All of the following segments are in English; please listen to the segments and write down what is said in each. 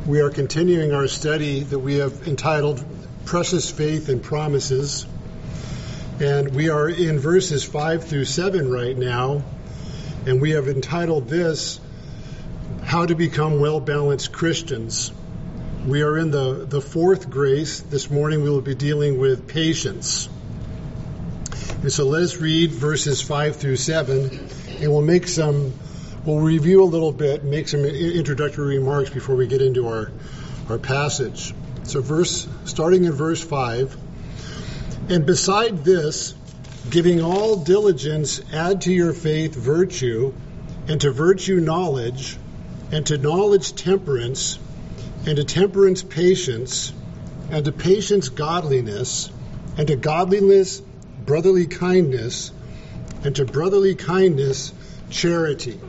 We are continuing our study that we have entitled Precious Faith and Promises. And we are in verses 5 through 7 right now. And we have entitled this, How to Become Well-Balanced Christians. We are in the fourth grace. This morning we will be dealing with patience. And so let us read verses 5 through 7, and we'll review a little bit, make some introductory remarks before we get into our passage. So starting in verse 5, and beside this, giving all diligence, add to your faith virtue, and to virtue knowledge, and to knowledge temperance, and to temperance patience, and to patience godliness, and to godliness brotherly kindness, and to brotherly kindness charity.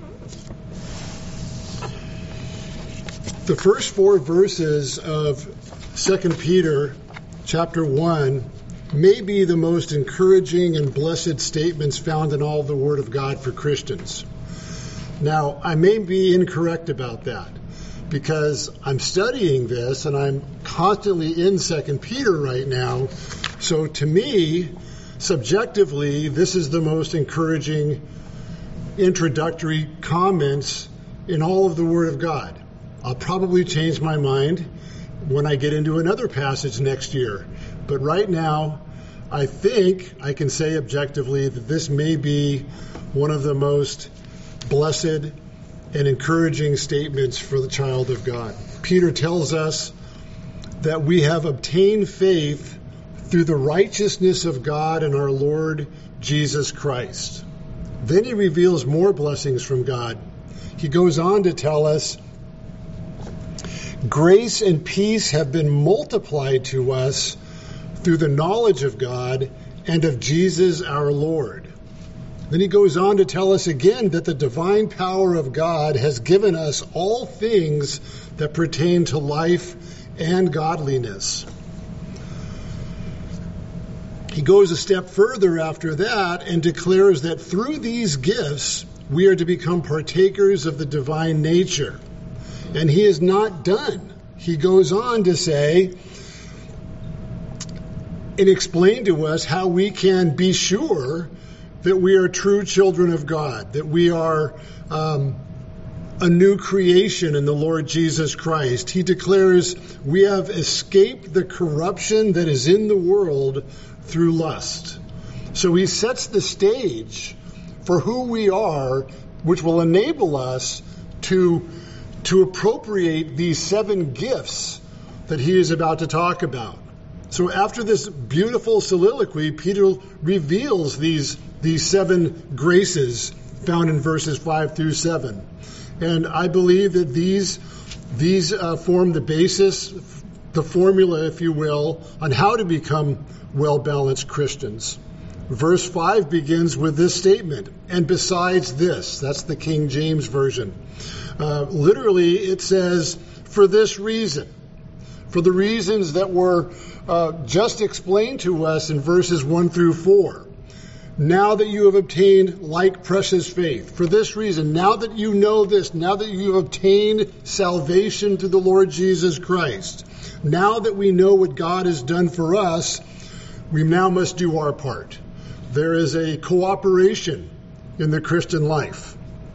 The first four verses of 2 Peter chapter 1 may be the most encouraging and blessed statements found in all the Word of God for Christians. Now, I may be incorrect about that because I'm studying this and I'm constantly in 2 Peter right now. So to me, subjectively, this is the most encouraging introductory comments in all of the Word of God. I'll probably change my mind when I get into another passage next year. But right now, I think I can say objectively that this may be one of the most blessed and encouraging statements for the child of God. Peter tells us that we have obtained faith through the righteousness of God and our Lord Jesus Christ. Then he reveals more blessings from God. He goes on to tell us, grace and peace have been multiplied to us through the knowledge of God and of Jesus our Lord. Then he goes on to tell us again that the divine power of God has given us all things that pertain to life and godliness. He goes a step further after that and declares that through these gifts we are to become partakers of the divine nature. And he is not done. He goes on to say and explain to us how we can be sure that we are true children of God, that we are a new creation in the Lord Jesus Christ. He declares we have escaped the corruption that is in the world through lust. So he sets the stage for who we are, which will enable us to appropriate these 7 gifts that he is about to talk about. So after this beautiful soliloquy, Peter reveals these 7 graces found in verses 5 through 7. And I believe that these form the basis, the formula, if you will, on how to become well-balanced Christians. Verse 5 begins with this statement, and besides this, that's the King James Version. Literally, it says, for this reason, for the reasons that were just explained to us in verses 1 through 4. Now that you have obtained like precious faith, for this reason, now that you know this, now that you have obtained salvation through the Lord Jesus Christ, now that we know what God has done for us, we now must do our part. There is a cooperation in the Christian life.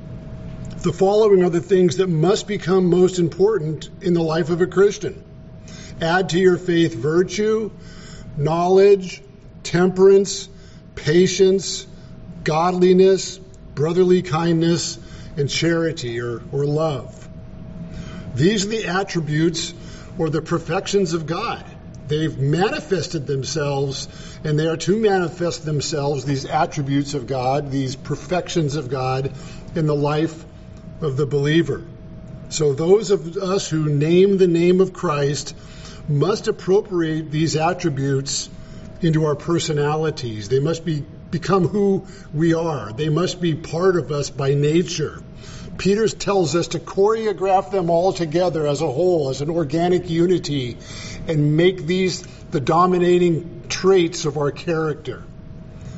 The following are the things that must become most important in the life of a Christian. Add to your faith virtue, knowledge, temperance, patience, godliness, brotherly kindness, and charity or love. These are the attributes or the perfections of God. They've manifested themselves, and they are to manifest themselves, these attributes of God, these perfections of God, in the life of the believer. So those of us who name the name of Christ must appropriate these attributes into our personalities. They must become who we are. They must be part of us by nature. Peter tells us to choreograph them all together as a whole, as an organic unity, and make these the dominating traits of our character.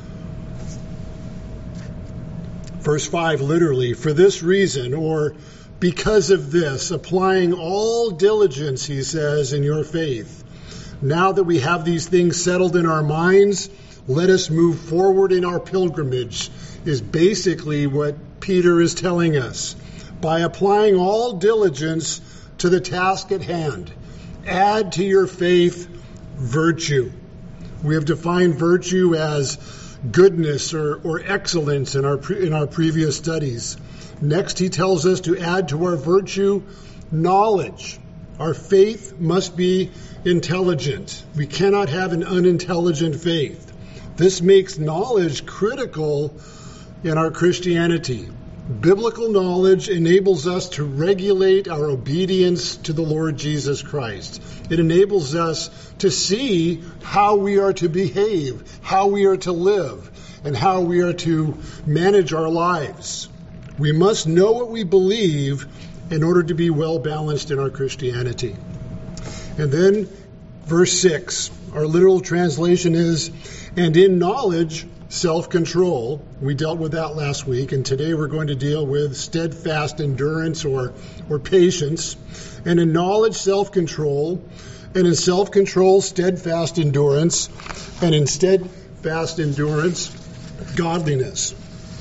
Verse 5, literally, for this reason, or Because of this, applying all diligence, he says, in your faith. Now that we have these things settled in our minds, let us move forward in our pilgrimage, is basically what Peter is telling us. By applying all diligence to the task at hand, add to your faith virtue. We have defined virtue as goodness or excellence in our previous studies. Next, he tells us to add to our virtue knowledge. Our faith must be intelligent. We cannot have an unintelligent faith. This makes knowledge critical in our Christianity. Biblical knowledge enables us to regulate our obedience to the Lord Jesus Christ. It enables us to see how we are to behave, how we are to live, and how we are to manage our lives. We must know what we believe in order to be well balanced in our Christianity. And then verse 6, our literal translation is, and in knowledge, self-control. We dealt with that last week, and today we're going to deal with steadfast endurance or patience. And in knowledge, self-control. And in self-control, steadfast endurance. And in steadfast endurance, godliness.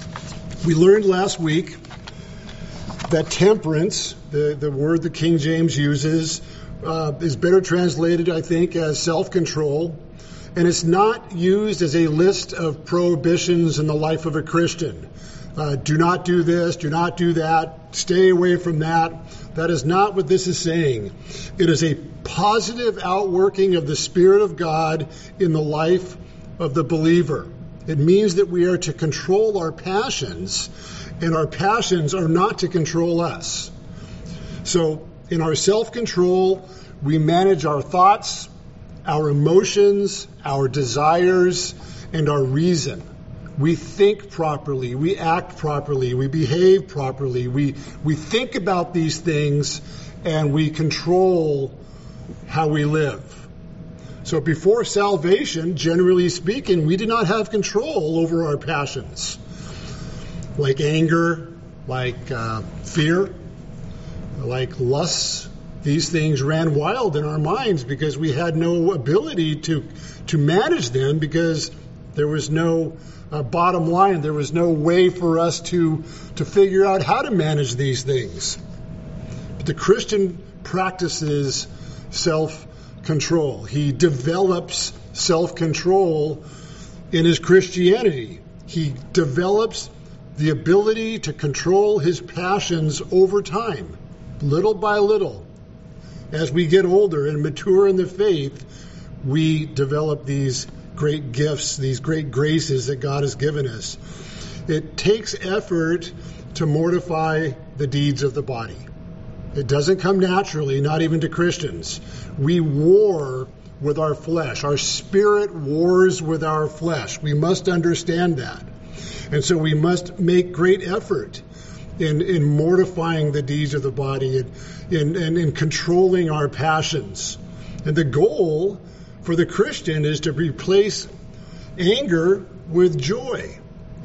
We learned last week that temperance, the word the King James uses, is better translated, I think, as self-control. And it's not used as a list of prohibitions in the life of a Christian. Do not do this, do not do that, stay away from that. That is not what this is saying. It is a positive outworking of the Spirit of God in the life of the believer. It means that we are to control our passions, and our passions are not to control us. So in our self-control, we manage our thoughts, our emotions, our desires, and our reason. We think properly, we act properly, we behave properly, we think about these things, and we control how we live. So before salvation, generally speaking, we did not have control over our passions, like anger, like fear, like lust. These things ran wild in our minds because we had no ability to manage them, because there was no bottom line. There was no way for us to figure out how to manage these things. But the Christian practices self-control. He develops self-control in his Christianity. He develops the ability to control his passions over time, little by little. As we get older and mature in the faith, we develop these great gifts, these great graces that God has given us. It takes effort to mortify the deeds of the body. It doesn't come naturally, not even to Christians. We war with our flesh. Our spirit wars with our flesh. We must understand that. And so we must make great effort in mortifying the deeds of the body and in controlling our passions. And the goal for the Christian is to replace anger with joy,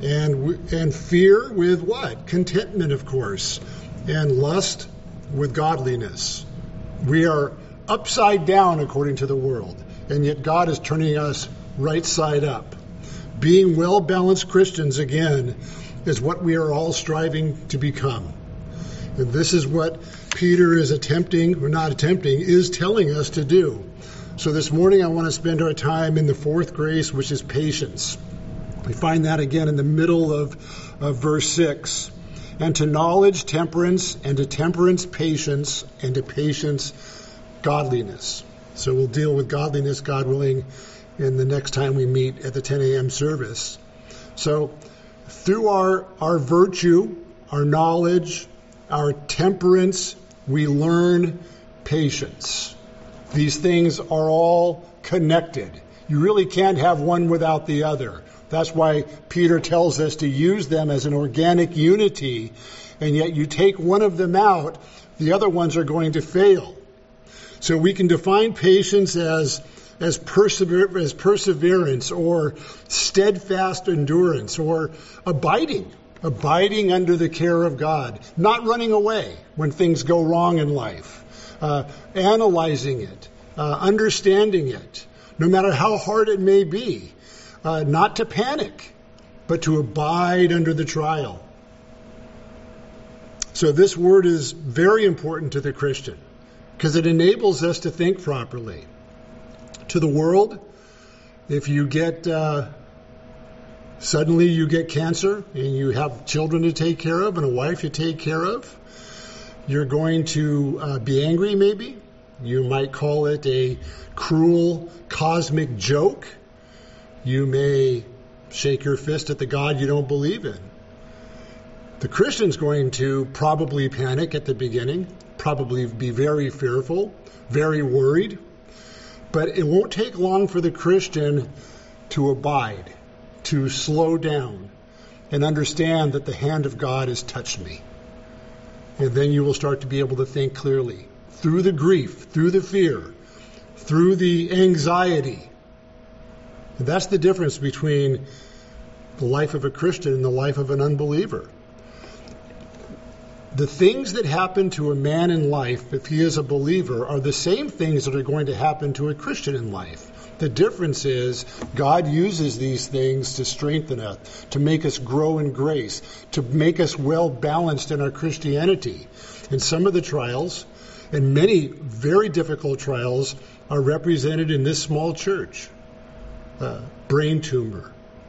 and fear with what? Contentment, of course, and lust with godliness. We are upside down according to the world, and yet God is turning us right side up. Being well-balanced Christians, again, is what we are all striving to become. And this is what Peter is is telling us to do. So this morning I want to spend our time in the fourth grace, which is patience. We find that again in the middle of verse 6. And to knowledge, temperance, and to temperance, patience, and to patience, godliness. So we'll deal with godliness, God willing, in the next time we meet at the 10 a.m. service. So through our virtue, our knowledge, our temperance, we learn patience. These things are all connected. You really can't have one without the other. That's why Peter tells us to use them as an organic unity, and yet you take one of them out, the other ones are going to fail. So we can define patience as perseverance or steadfast endurance or abiding. abiding under the care of God, not running away when things go wrong in life, analyzing it, understanding it, no matter how hard it may be, not to panic, but to abide under the trial. So this word is very important to the Christian because it enables us to think properly. To the world, if you get suddenly you get cancer and you have children to take care of and a wife to take care of, you're going to be angry maybe. You might call it a cruel cosmic joke. You may shake your fist at the God you don't believe in. The Christian's going to probably panic at the beginning, probably be very fearful, very worried. But it won't take long for the Christian to abide, to slow down, and understand that the hand of God has touched me. And then you will start to be able to think clearly. Through the grief, through the fear, through the anxiety. And that's the difference between the life of a Christian and the life of an unbeliever. The things that happen to a man in life, if he is a believer, are the same things that are going to happen to a Christian in life. The difference is God uses these things to strengthen us, to make us grow in grace, to make us well balanced in our Christianity. And some of the trials, and many very difficult trials, are represented in this small church. Brain tumor,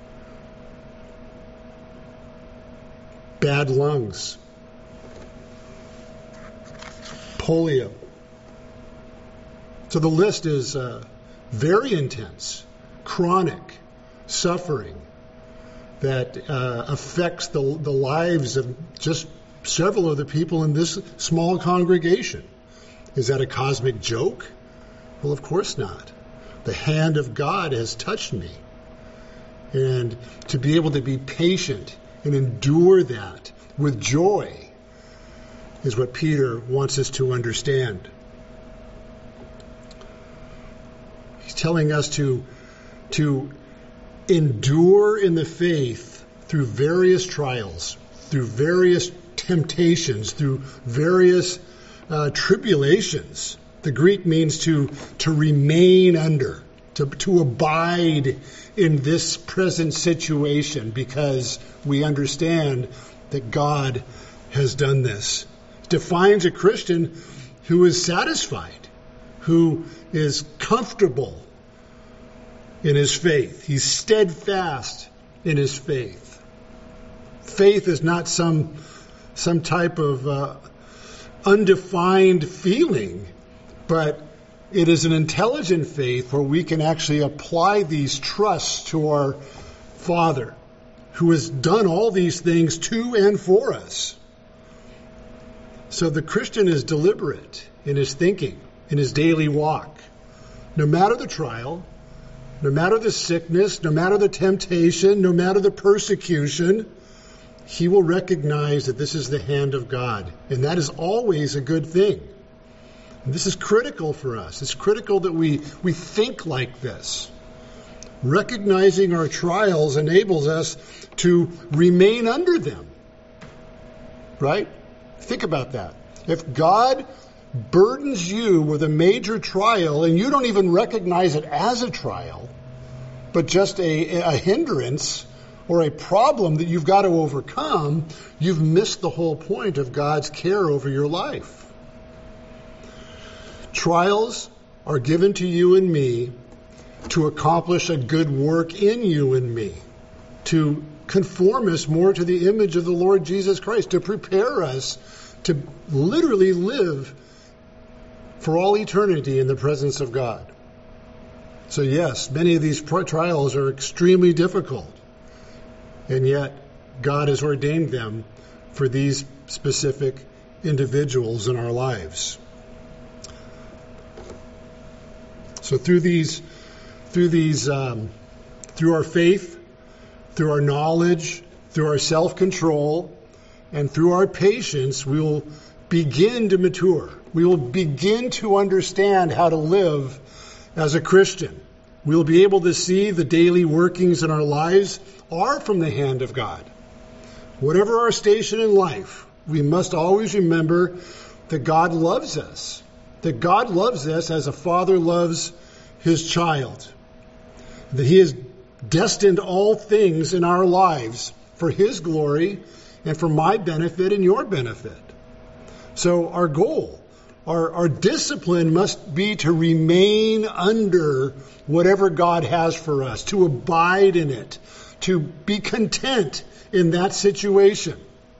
bad lungs, polio. So the list is very intense, chronic suffering that affects the lives of just several of the people in this small congregation. Is that a cosmic joke? Well, of course not. The hand of God has touched me. And to be able to be patient and endure that with joy is what Peter wants us to understand. He's telling us to endure in the faith through various trials, through various temptations, through various tribulations. The Greek means to remain under, to abide in this present situation because we understand that God has done this. It defines a Christian who is satisfied, who is comfortable in his faith. He's steadfast in his faith. Faith is not some type of undefined feeling, but it is an intelligent faith where we can actually apply these trusts to our Father, who has done all these things to and for us. So the Christian is deliberate in his thinking, in his daily walk. No matter the trial, no matter the sickness, no matter the temptation, no matter the persecution, he will recognize that this is the hand of God. And that is always a good thing. And this is critical for us. It's critical that we think like this. Recognizing our trials enables us to remain under them. Right? Think about that. If God burdens you with a major trial and you don't even recognize it as a trial, but just a hindrance or a problem that you've got to overcome, you've missed the whole point of God's care over your life. Trials are given to you and me to accomplish a good work in you and me, to conform us more to the image of the Lord Jesus Christ, to prepare us to literally live for all eternity in the presence of God. So yes, many of these trials are extremely difficult, and yet God has ordained them for these specific individuals in our lives. So through our faith, through our knowledge, through our self-control, and through our patience, we will begin to mature. We will begin to understand how to live as a Christian. We will be able to see the daily workings in our lives are from the hand of God. Whatever our station in life, we must always remember that God loves us. That God loves us as a father loves his child. That he has destined all things in our lives for his glory and for my benefit and your benefit. So our goal, our discipline must be to remain under whatever God has for us, to abide in it, to be content in that situation.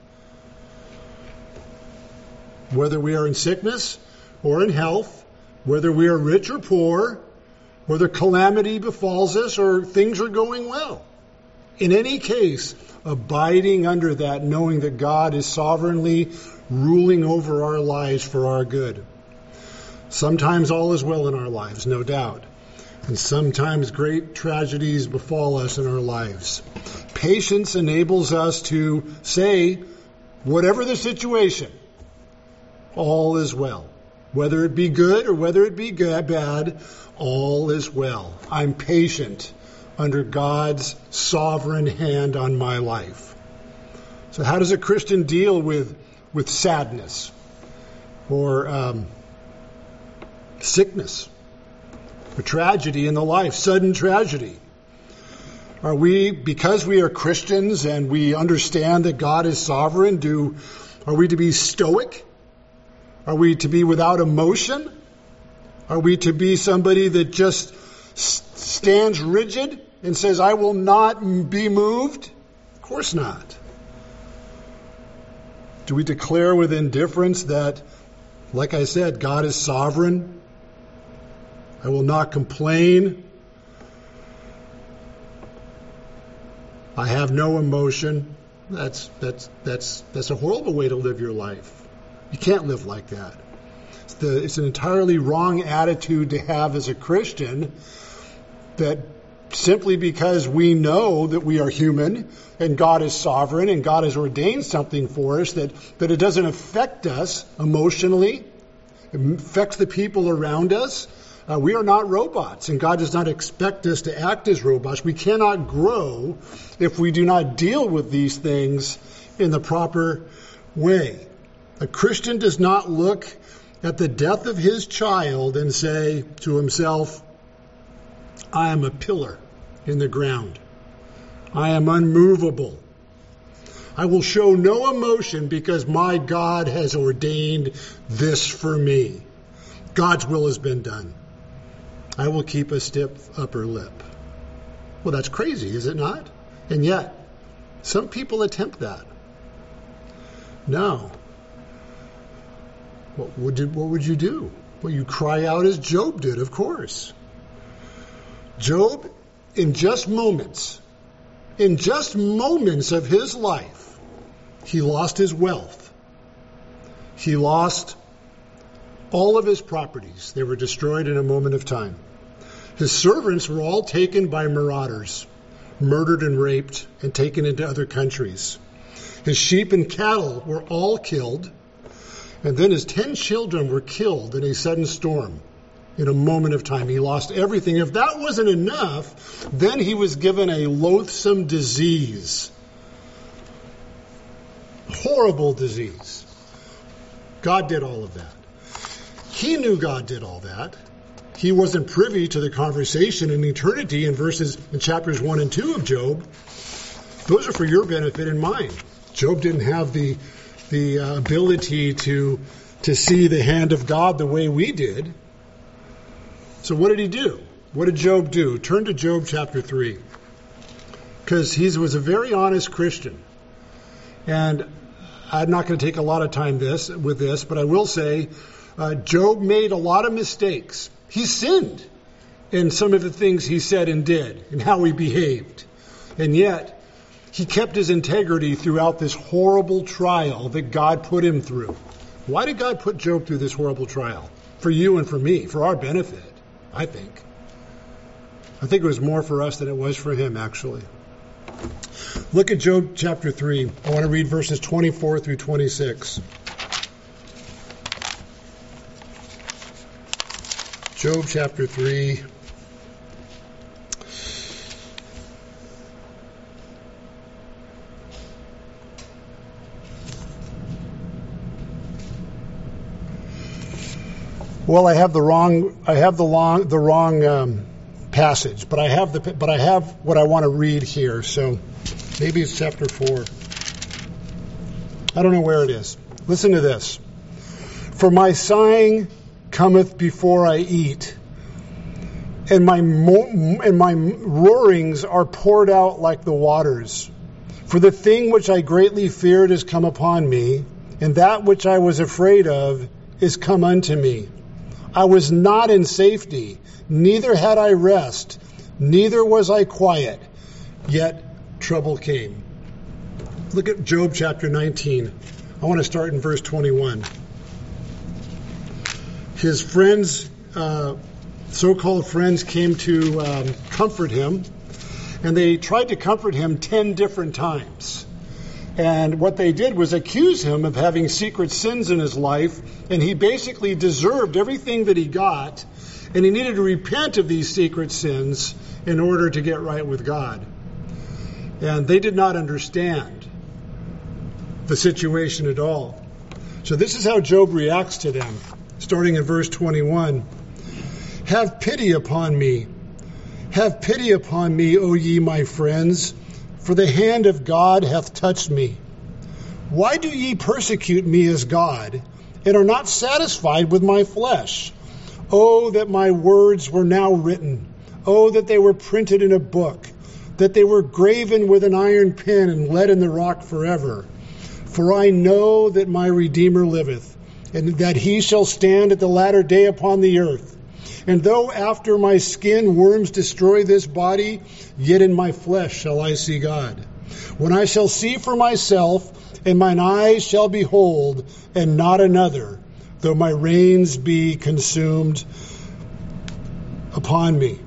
Whether we are in sickness or in health, whether we are rich or poor, whether calamity befalls us or things are going well. In any case, abiding under that, knowing that God is sovereignly ruling over our lives for our good. Sometimes all is well in our lives, no doubt. And sometimes great tragedies befall us in our lives. Patience enables us to say, whatever the situation, all is well. Whether it be good or whether it be bad, all is well. I'm patient under God's sovereign hand on my life. So how does a Christian deal with sadness or sickness, or tragedy in the life, sudden tragedy? Are we, because we are Christians and we understand that God is sovereign, are we to be stoic? Are we to be without emotion? Are we to be somebody that just stands rigid and says, I will not be moved? Of course not. Do we declare with indifference that, like I said, God is sovereign? I will not complain. I have no emotion. That's a horrible way to live your life. You can't live like that. It's an entirely wrong attitude to have as a Christian, that simply because we know that we are human and God is sovereign and God has ordained something for us, that it doesn't affect us emotionally. It affects the people around us. We are not robots, and God does not expect us to act as robots. We cannot grow if we do not deal with these things in the proper way. A Christian does not look at the death of his child and say to himself, I am a pillar in the ground. I am unmovable. I will show no emotion because my God has ordained this for me. God's will has been done. I will keep a stiff upper lip. Well, that's crazy, is it not? And yet, some people attempt that. No. What would you do? Well, you cry out as Job did, of course. Job, in just moments of his life, he lost his wealth. He lost all of his properties. They were destroyed in a moment of time. His servants were all taken by marauders, murdered and raped, and taken into other countries. His sheep and cattle were all killed. And then his 10 children were killed in a sudden storm in a moment of time. He lost everything. If that wasn't enough, then he was given a loathsome disease. Horrible disease. God did all of that. He knew God did all that. He wasn't privy to the conversation in eternity in chapters 1 and 2 of Job. Those are for your benefit and mine. Job didn't have the ability to see the hand of God the way we did. So what did he do? What did Job do? Turn to Job chapter 3. Because he was a very honest Christian. And I'm not going to take a lot of time with this, but I will say Job made a lot of mistakes. He sinned in some of the things he said and did and how he behaved. And yet, he kept his integrity throughout this horrible trial that God put him through. Why did God put Job through this horrible trial? For you and for me, for our benefit, I think. I think it was more for us than it was for him, actually. Look at Job chapter 3. I want to read verses 24 through 26. Job chapter 3. Well, I have the wrong passage, but I have what I want to read here. So maybe it's chapter 4. I don't know where it is. Listen to this. For my sighing cometh before I eat, and my roarings are poured out like the waters. For the thing which I greatly feared is come upon me, and that which I was afraid of is come unto me. I was not in safety, neither had I rest, neither was I quiet, yet trouble came. Look at Job chapter 19. I want to start in verse 21. His friends, so-called friends, came to comfort him, and they tried to comfort him 10 different times. And what they did was accuse him of having secret sins in his life, and he basically deserved everything that he got, and he needed to repent of these secret sins in order to get right with God. And they did not understand the situation at all. So this is how Job reacts to them, starting in verse 21. Have pity upon me. Have pity upon me, O ye my friends, for the hand of God hath touched me. Why do ye persecute me as God, and are not satisfied with my flesh? Oh, that my words were now written. Oh, that they were printed in a book, that they were graven with an iron pen and let in the rock forever. For I know that my Redeemer liveth, and that he shall stand at the latter day upon the earth. And though after my skin worms destroy this body, yet in my flesh shall I see God. When I shall see for myself, and mine eyes shall behold, and not another, though my reins be consumed upon me.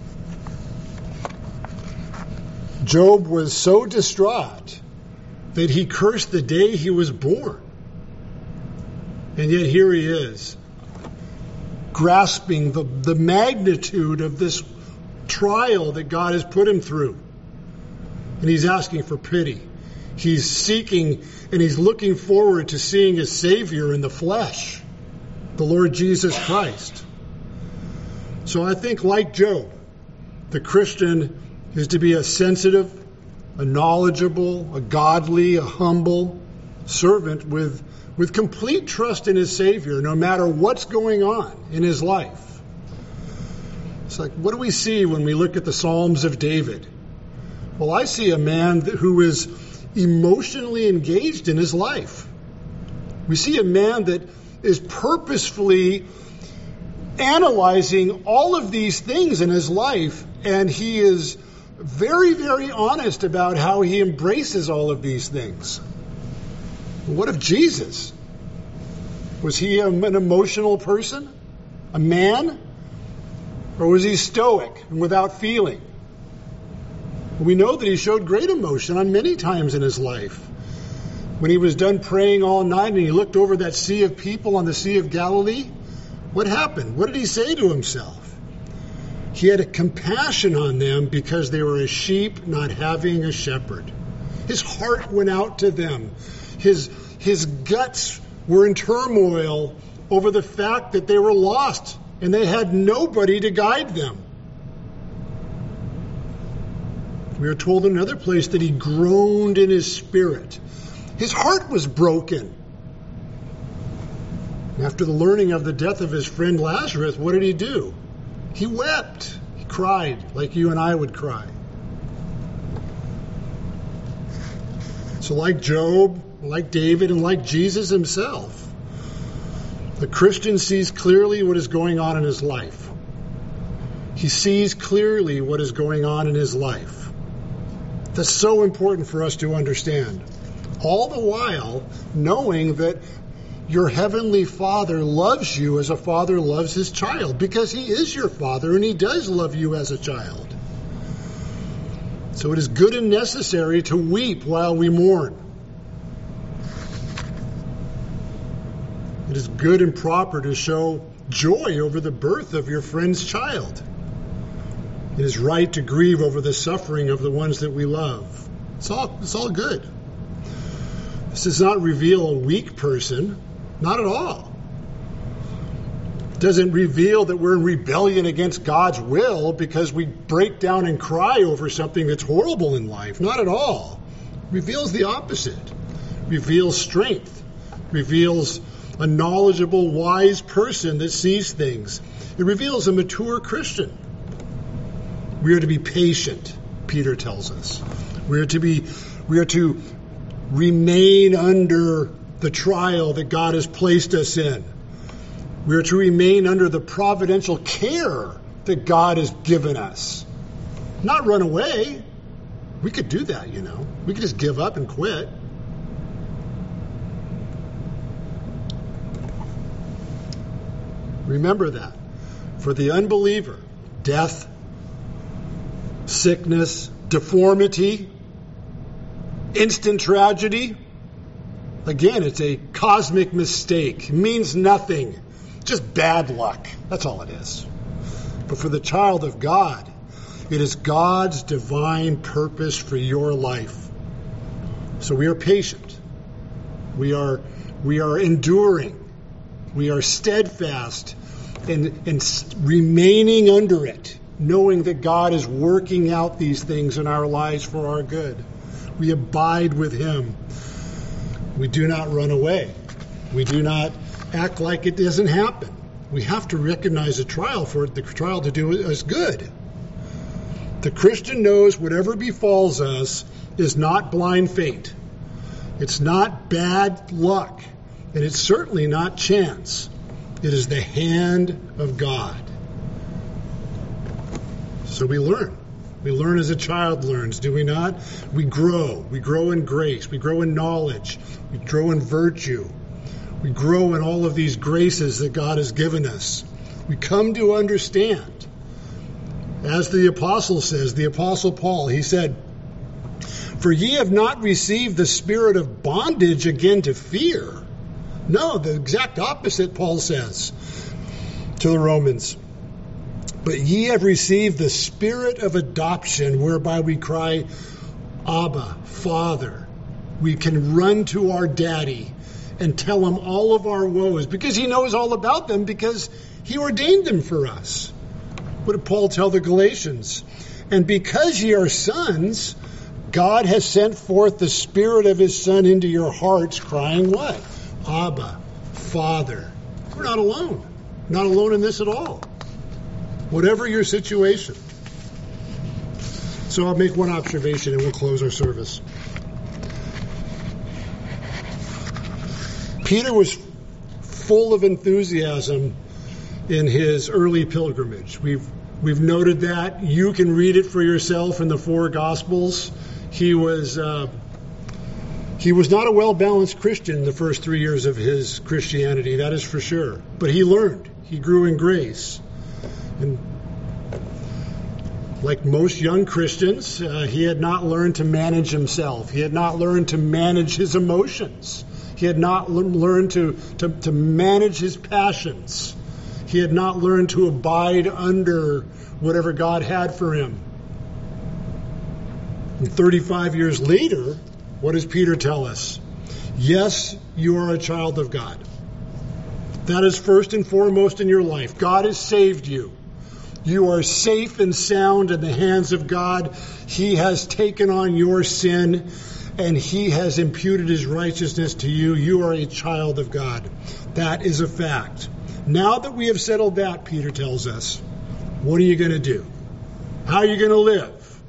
Job was so distraught that he cursed the day he was born. And yet here he is, grasping the magnitude of this trial that God has put him through. And he's asking for pity. He's seeking and he's looking forward to seeing his Savior in the flesh, the Lord Jesus Christ. So I think, like Job, the Christian is to be a sensitive, a knowledgeable, a godly, a humble servant with complete trust in his Savior, no matter what's going on in his life. It's like, what do we see when we look at the Psalms of David? Well, I see a man who is emotionally engaged in his life. We see a man that is purposefully analyzing all of these things in his life, and he is very, very honest about how he embraces all of these things. What of Jesus? Was he an emotional person? A man? Or was he stoic and without feeling? We know that he showed great emotion on many times in his life. When he was done praying all night and he looked over that sea of people on the Sea of Galilee, what happened? What did he say to himself? He had a compassion on them because they were as sheep not having a shepherd. His heart went out to them. His guts were in turmoil over the fact that they were lost and they had nobody to guide them. We are told in another place that he groaned in his spirit. His heart was broken. After the learning of the death of his friend Lazarus, what did he do? He wept. He cried like you and I would cry. So like Job, like David, and like Jesus himself, the Christian sees clearly what is going on in his life. He sees clearly what is going on in his life. That's so important for us to understand. All the while knowing that your heavenly Father loves you as a father loves his child, because he is your Father and he does love you as a child. So it is good and necessary to weep while we mourn. It is good and proper to show joy over the birth of your friend's child. It is right to grieve over the suffering of the ones that we love. It's all good. This does not reveal a weak person. Not at all. Doesn't reveal that we're in rebellion against God's will because we break down and cry over something that's horrible in life. Not at all. Reveals the opposite. Reveals strength. Reveals a knowledgeable, wise person that sees things. It reveals a mature Christian. We are to be patient, Peter tells us. We are to remain under the trial that God has placed us in. We are to remain under the providential care that God has given us. Not run away. We could do that, We could just give up and quit. Remember that. For the unbeliever, death, sickness, deformity, instant tragedy, again, it's a cosmic mistake. It means nothing. Just bad luck. That's all it is. But for the child of God, it is God's divine purpose for your life. So we are patient. We are enduring. We are steadfast in remaining under it, knowing that God is working out these things in our lives for our good. We abide with Him. We do not run away. We do not act like it doesn't happen. We have to recognize the trial for the trial to do us good. The Christian knows whatever befalls us is not blind fate. It's not bad luck. And it's certainly not chance. It is the hand of God. So we learn. We learn as a child learns, do we not? We grow. We grow in grace. We grow in knowledge. We grow in virtue. We grow in all of these graces that God has given us. We come to understand. As the apostle says, the apostle Paul, he said, "For ye have not received the spirit of bondage again to fear." No, the exact opposite, Paul says to the Romans. "But ye have received the spirit of adoption, whereby we cry, Abba, Father." We can run to our daddy and tell him all of our woes because he knows all about them because he ordained them for us. What did Paul tell the Galatians? "And because ye are sons, God has sent forth the Spirit of His Son into your hearts, crying" what? "Abba, Father." We're not alone. Not alone in this at all. Whatever your situation. So I'll make one observation and we'll close our service. Peter was full of enthusiasm in his early pilgrimage. We've noted that. You can read it for yourself in the four Gospels. He was not a well-balanced Christian the first 3 years of his Christianity, that is for sure. But he learned. He grew in grace. And like most young Christians, he had not learned to manage himself. He had not learned to manage his emotions. He had not learned to manage his passions. He had not learned to abide under whatever God had for him. And 35 years later, what does Peter tell us? Yes, you are a child of God. That is first and foremost in your life. God has saved you. You are safe and sound in the hands of God. He has taken on your sin and He has imputed His righteousness to you. You are a child of God. That is a fact. Now that we have settled that, Peter tells us, what are you going to do? How are you going to live?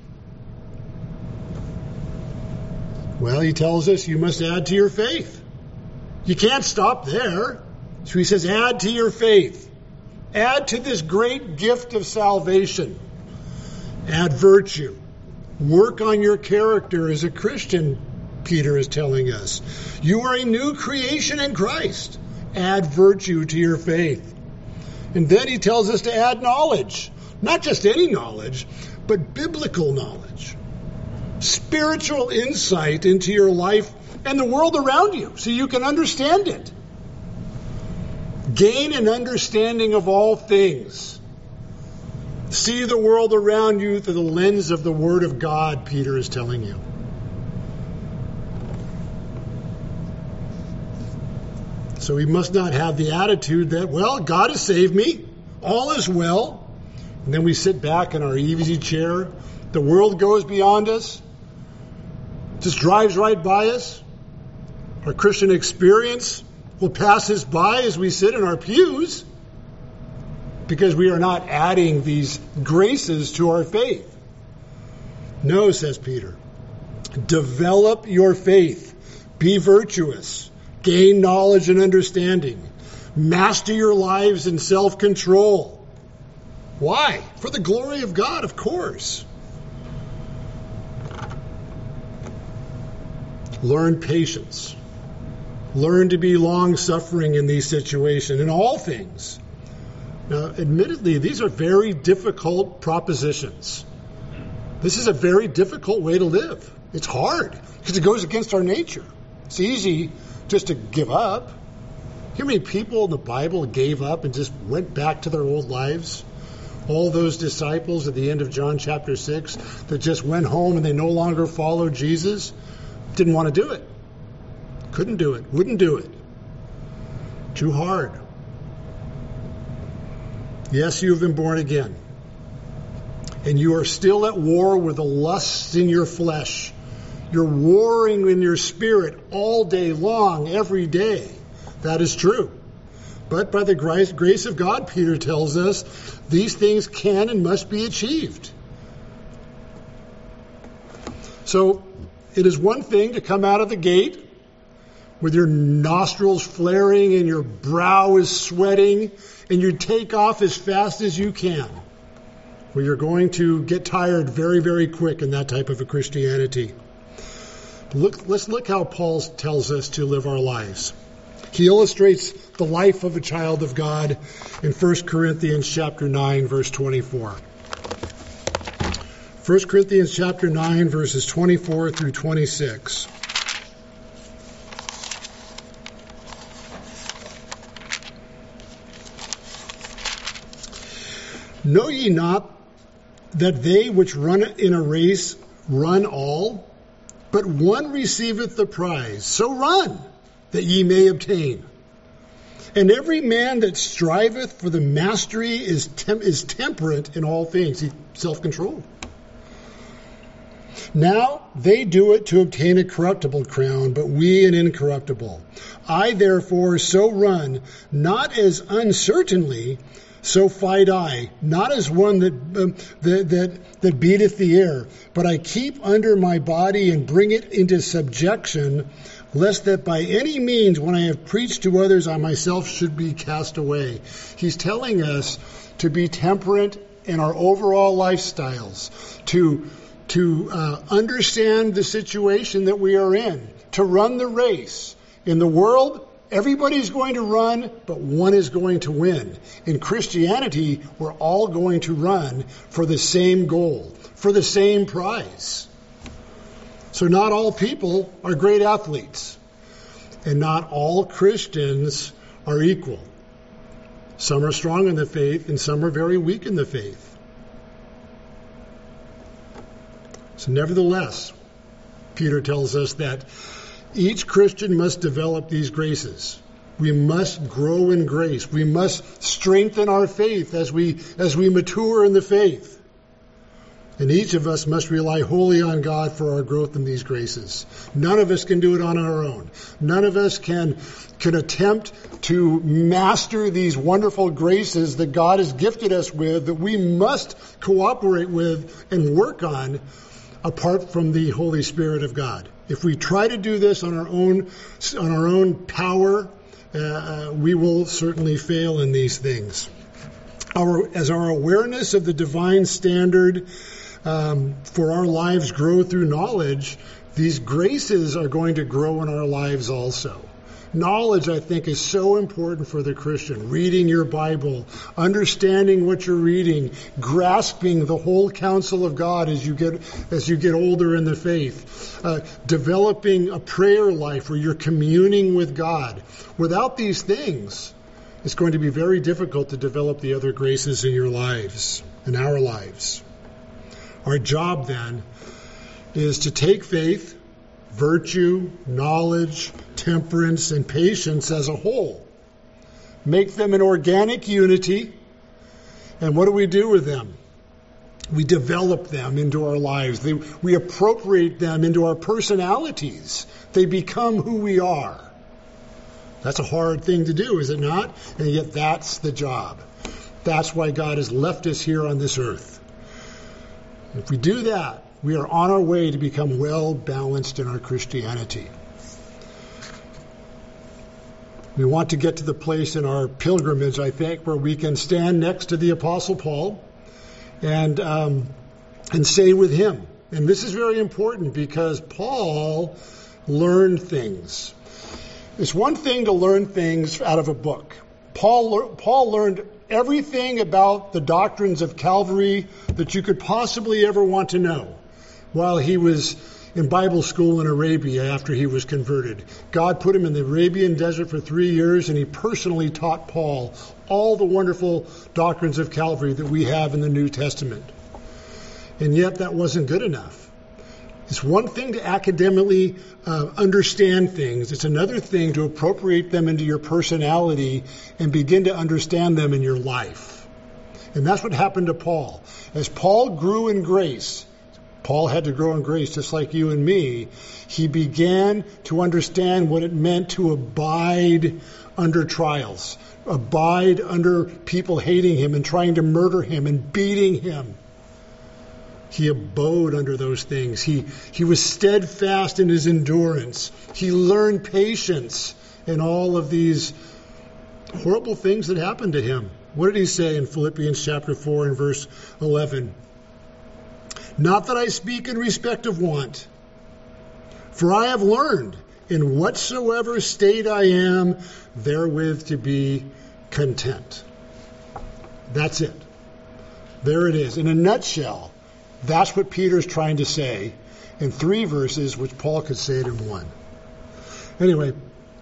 Well, he tells us you must add to your faith. You can't stop there. So he says, add to your faith. Add to this great gift of salvation. Add virtue. Work on your character as a Christian, Peter is telling us. You are a new creation in Christ. Add virtue to your faith. And then he tells us to add knowledge. Not just any knowledge, but biblical knowledge. Spiritual insight into your life and the world around you so you can understand it. Gain an understanding of all things. See the world around you through the lens of the Word of God, Peter is telling you. So we must not have the attitude that, well, God has saved me, all is well, and then we sit back in our easy chair, the world goes beyond us, just drives right by us. Our Christian experience will pass us by as we sit in our pews because we are not adding these graces to our faith. No, says Peter. Develop your faith. Be virtuous. Gain knowledge and understanding. Master your lives in self-control. Why? For the glory of God, of course. Learn patience. Learn to be long-suffering in these situations, in all things. Now, admittedly, these are very difficult propositions. This is a very difficult way to live. It's hard because it goes against our nature. It's easy just to give up. How many people in the Bible gave up and just went back to their old lives? All those disciples at the end of John chapter 6 that just went home and they no longer followed Jesus, didn't want to do it. Couldn't do it. Wouldn't do it. Too hard. Yes, you have been born again. And you are still at war with the lusts in your flesh. You're warring in your spirit all day long, every day. That is true. But by the grace of God, Peter tells us, these things can and must be achieved. So it is one thing to come out of the gate with your nostrils flaring and your brow is sweating and you take off as fast as you can. Well, you're going to get tired very, very quick in that type of a Christianity. Let's look how Paul tells us to live our lives. He illustrates the life of a child of God in 1 Corinthians chapter 9, verse 24. 1 Corinthians chapter 9, verses 24 through 26. Know ye not that they which run in a race run all, but one receiveth the prize? So run, that ye may obtain. And every man that striveth for the mastery is temperate in all things. He's self-controlled. Now they do it to obtain a corruptible crown, but we an incorruptible. I therefore so run, not as uncertainly, so fight I, not as one that beateth the air, but I keep under my body and bring it into subjection, lest that by any means, when I have preached to others, I myself should be cast away. He's telling us to be temperate in our overall lifestyles, to understand the situation that we are in, to run the race. In the world, everybody's going to run, but one is going to win. In Christianity, we're all going to run for the same goal, for the same prize. So not all people are great athletes, and not all Christians are equal. Some are strong in the faith, and some are very weak in the faith. So nevertheless, Peter tells us that each Christian must develop these graces. We must grow in grace. We must strengthen our faith as we mature in the faith. And each of us must rely wholly on God for our growth in these graces. None of us can do it on our own. None of us can attempt to master these wonderful graces that God has gifted us with, that we must cooperate with and work on apart from the Holy Spirit of God. If we try to do this on our own power, we will certainly fail in these things. As our awareness of the divine standard for our lives grow through knowledge, these graces are going to grow in our lives also. Knowledge, I think, is so important for the Christian. Reading your Bible, understanding what you're reading, grasping the whole counsel of God as you get older in the faith, developing a prayer life where you're communing with God. Without these things, it's going to be very difficult to develop the other graces in your lives, in our lives. Our job then is to take faith virtue, knowledge, temperance, and patience as a whole. Make them an organic unity. And what do we do with them? We develop them into our lives. We appropriate them into our personalities. They become who we are. That's a hard thing to do, is it not? And yet that's the job. That's why God has left us here on this earth. If we do that, we are on our way to become well balanced in our Christianity. We want to get to the place in our pilgrimage, I think, where we can stand next to the Apostle Paul and say with him. And this is very important because Paul learned things. It's one thing to learn things out of a book. Paul learned everything about the doctrines of Calvary that you could possibly ever want to know while he was in Bible school in Arabia after he was converted. God put him in the Arabian desert for 3 years, and he personally taught Paul all the wonderful doctrines of Calvary that we have in the New Testament. And yet that wasn't good enough. It's one thing to academically understand things. It's another thing to appropriate them into your personality and begin to understand them in your life. And that's what happened to Paul. As Paul grew in grace, Paul had to grow in grace just like you and me. He began to understand what it meant to abide under trials, abide under people hating him and trying to murder him and beating him. He abode under those things. He was steadfast in his endurance. He learned patience in all of these horrible things that happened to him. What did he say in Philippians chapter 4 and verse 11? Not that I speak in respect of want, for I have learned in whatsoever state I am, therewith to be content. That's it. There it is. In a nutshell, that's what Peter's trying to say in 3 verses, which Paul could say it in 1. Anyway,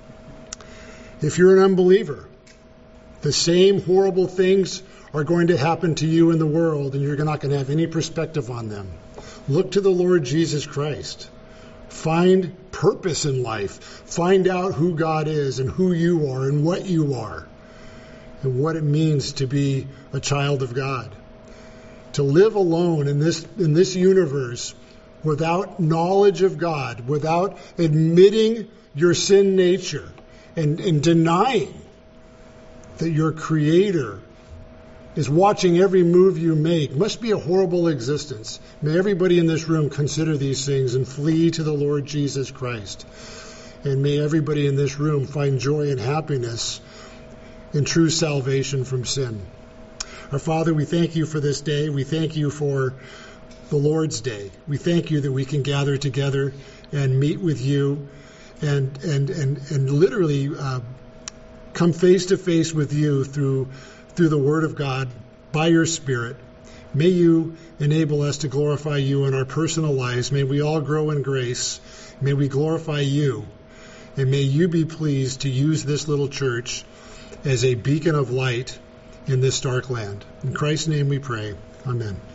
if you're an unbeliever, the same horrible things are going to happen to you in the world, and you're not going to have any perspective on them. Look to the Lord Jesus Christ. Find purpose in life. Find out who God is and who you are and what you are and what it means to be a child of God. To live alone in this universe without knowledge of God, without admitting your sin nature and denying that your Creator is watching every move you make, must be a horrible existence. May everybody in this room consider these things and flee to the Lord Jesus Christ. And may everybody in this room find joy and happiness in true salvation from sin. Our Father, we thank you for this day. We thank you for the Lord's Day. We thank you that we can gather together and meet with you and literally come face to face with you through the Word of God by your Spirit. May you enable us to glorify you in our personal lives. May we all grow in grace. May we glorify you. And may you be pleased to use this little church as a beacon of light in this dark land. In Christ's name we pray. Amen.